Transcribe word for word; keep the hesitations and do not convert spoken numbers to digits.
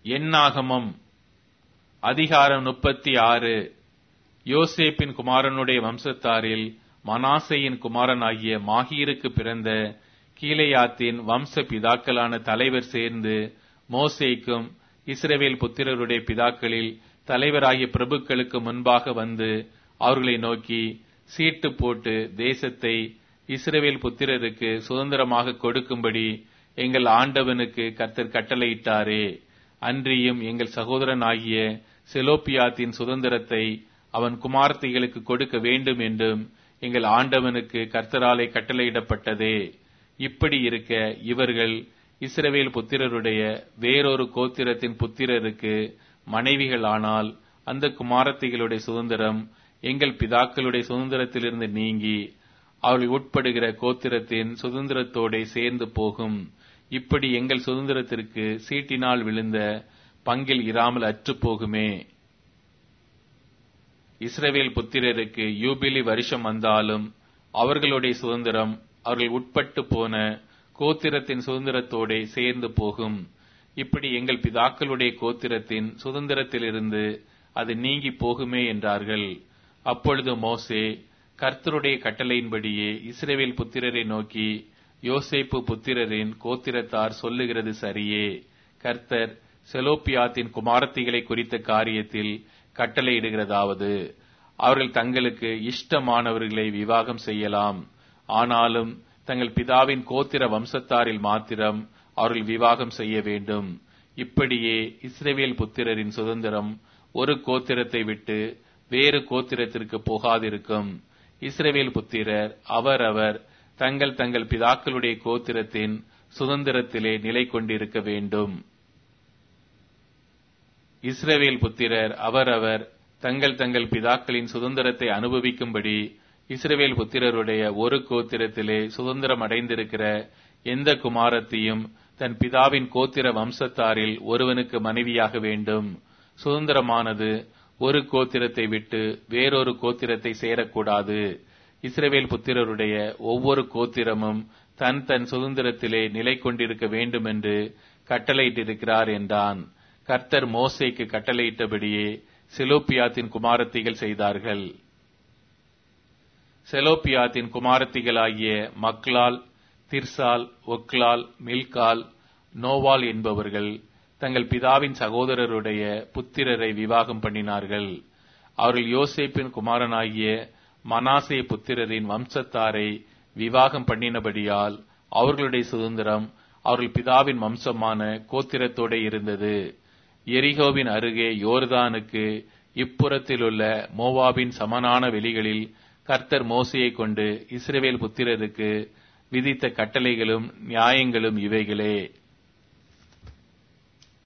என்னாகமம் அதிகாரம் முப்பத்தி ஆறு. யோசேப்பின் குமாரனுடைய வம்சத்தாரில் மனாசேயின் குமாரனாகிய மாகீருக்கு பிறந்த கீலேயாத்தின் வம்ச பிதாக்களான தலைவர் சேர்ந்து மோசேக்கும் இஸ்ரவேல் புத்திரருடைய பிதாக்களில் தலைவராகிய பிரபுக்களுக்கு முன்பாக வந்து அவர்களை நோக்கி, சீட்டு போட்டு தேசத்தை இஸ்ரவேல் புத்திரருக்கு சுதந்திரமாக கொடுக்கும்படி எங்கள் ஆண்டவனுக்கு கர்த்தர் கட்டளையிட்டாரே. அன்றியும் எங்கள் சகோதரனாகிய செலோப்பியாத்தின் சுதந்திரத்தை அவன் குமார்த்திகளுக்கு கொடுக்க வேண்டும் என்றும் எங்கள் ஆண்டவனுக்கு கர்த்தராலே கட்டளையிடப்பட்டதே. இப்படி இருக்க இவர்கள் இஸ்ரவேல் புத்திரருடைய வேறொரு கோத்திரத்தின் புத்திரருக்கு மனைவிகளானால் அந்த குமாரத்திகளுடைய சுதந்திரம் எங்கள் பிதாக்களுடைய சுதந்திரத்திலிருந்து நீங்கி அவர்கள் உட்படுகிற கோத்திரத்தின் சுதந்திரத்தோட சேர்ந்து போகும். இப்படி எங்கள் சுதந்திரத்திற்கு சீட்டினால் விழுந்த பங்கில் இராமல் அற்று போகுமே. இஸ்ரவேல் புத்திரருக்கு யூபிலி வருஷம் வந்தாலும் அவர்களுடைய சுதந்திரம் அவர்கள் உட்பட்டு போன கோத்திரத்தின் சுதந்திரத்தோட சேர்ந்து போகும். இப்படி எங்கள் பிதாக்களுடைய கோத்திரத்தின் சுதந்திரத்திலிருந்து அது நீங்கி போகுமே என்றார்கள். அப்பொழுது மோசே கர்த்தருடைய கட்டளையின்படியே இஸ்ரவேல் புத்திரரை நோக்கி, யோசேப்பு புத்திரரின் கோத்திரத்தார் சொல்லுகிறது சரியே. கர்த்தர் செலோப்பியாத்தின் குமாரத்திகளை குறித்த காரியத்தில் கட்டளையிடுகிறதாவது, அவர்கள் தங்களுக்கு இஷ்டமானவர்களை விவாகம் செய்யலாம். ஆனாலும் தங்கள் பிதாவின் கோத்திர வம்சத்தாரில் மாத்திரம் அவர்கள் விவாகம் செய்ய வேண்டும். இப்படியே இஸ்ரவேல் புத்திரரின் சுதந்திரம் ஒரு கோத்திரத்தை விட்டு வேறு கோத்திரத்திற்கு போகாதிருக்கும். இஸ்ரவேல் புத்திரர் அவரவர் தங்கள் தங்கள் பிதாக்களுடைய கோத்திரத்தின் சுதந்திரத்திலே நிலை கொண்டிருக்க வேண்டும். இஸ்ரவேல் புத்திரர் அவரவர் தங்கள் தங்கள் பிதாக்களின் சுதந்திரத்தை அனுபவிக்கும்படி இஸ்ரவேல் புத்திரருடைய ஒரு கோத்திரத்திலே சுதந்திரம் அடைந்திருக்கிற எந்த குமாரத்தையும் தன் பிதாவின் கோத்திர வம்சத்தாரில் ஒருவனுக்கு மனைவியாக வேண்டும். சுதந்திரமானது ஒரு கோத்திரத்தை விட்டு வேறொரு கோத்திரத்தை சேரக்கூடாது. இஸ்ரவேல் புத்திரருடைய ஒவ்வொரு கோத்திரமும் தன் தன் சுதந்திரத்திலே நிலை கொண்டிருக்க வேண்டும் என்று கட்டளையிட்டிருக்கிறார் என்றான். கர்த்தர் மோசேக்கு கட்டளையிட்டபடியே செலோப்பியாத்தின் குமாரத்திகள் செய்தார்கள். செலோப்பியாத்தின் குமாரத்திகளாகிய மக்லால், திர்சால், ஒக்லால், மில்கால், நோவால் என்பவர்கள் தங்கள் பிதாவின் சகோதரருடைய புத்திரரை விவாகம் பண்ணினார்கள். அவர்கள் யோசேப்பின் குமாரனாகிய மனாசே புத்திரரின் வம்சத்தாரை விவாகம் பண்ணினபடியால் அவர்களுடைய சுதந்திரம் அவர்கள் பிதாவின் வம்சமான கோத்திரத்தோட இருந்தது. எரிகோவின் அருகே யோர்தானுக்கு இப்புறத்திலுள்ள மோவாபின் சமனான வெளிகளில் கர்த்தர் மோசேயை கொண்டு இஸ்ரவேல் புத்திரருக்கு விதித்த கட்டளைகளும் நியாயங்களும் இவைகளே.